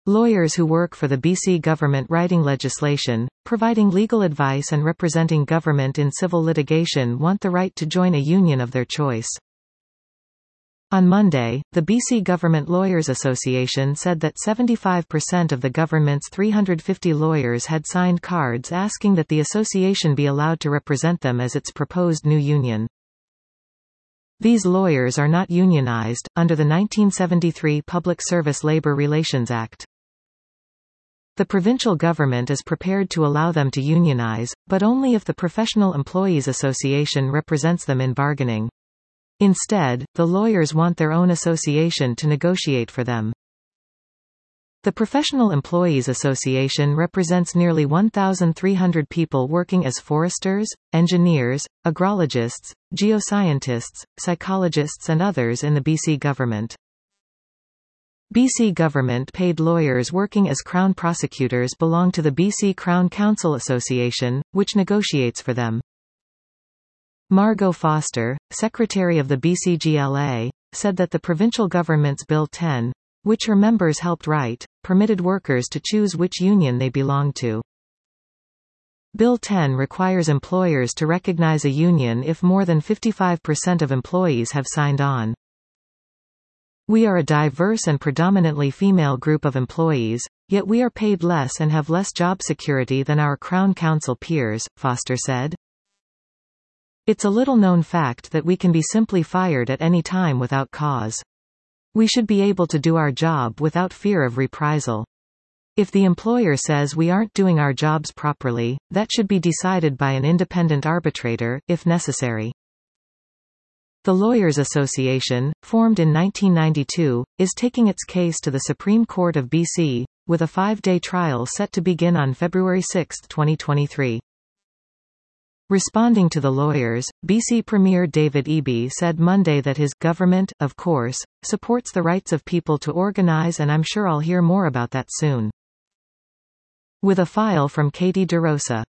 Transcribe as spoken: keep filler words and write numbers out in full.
Lawyers who work for the B C government writing legislation, providing legal advice and representing government in civil litigation want the right to join a union of their choice. On Monday, the B C Government Lawyers Association said that seventy-five percent of the government's three hundred fifty lawyers had signed cards asking that the association be allowed to represent them as its proposed new union. These lawyers are not unionized, under the nineteen seventy-three Public Service Labor Relations Act. The provincial government is prepared to allow them to unionize, but only if the Professional Employees Association represents them in bargaining. Instead, the lawyers want their own association to negotiate for them. The Professional Employees Association represents nearly one thousand three hundred people working as foresters, engineers, agrologists, geoscientists, psychologists and others in the B C government. B C government paid lawyers working as Crown prosecutors belong to the B C Crown Counsel Association, which negotiates for them. Margot Foster, secretary of the B C G L A, said that the provincial government's Bill ten, which her members helped write, permitted workers to choose which union they belong to. Bill ten requires employers to recognize a union if more than fifty-five percent of employees have signed on. We are a diverse and predominantly female group of employees, yet we are paid less and have less job security than our Crown Counsel peers, Foster said. It's a little-known fact that we can be simply fired at any time without cause. We should be able to do our job without fear of reprisal. If the employer says we aren't doing our jobs properly, that should be decided by an independent arbitrator, if necessary. The Lawyers Association, formed in nineteen ninety-two, is taking its case to the Supreme Court of B C, with a five-day trial set to begin on February sixth twenty twenty-three. Responding to the lawyers, B C Premier David Eby said Monday that his government, of course, supports the rights of people to organize, and I'm sure I'll hear more about that soon. With a file from Katie DeRosa.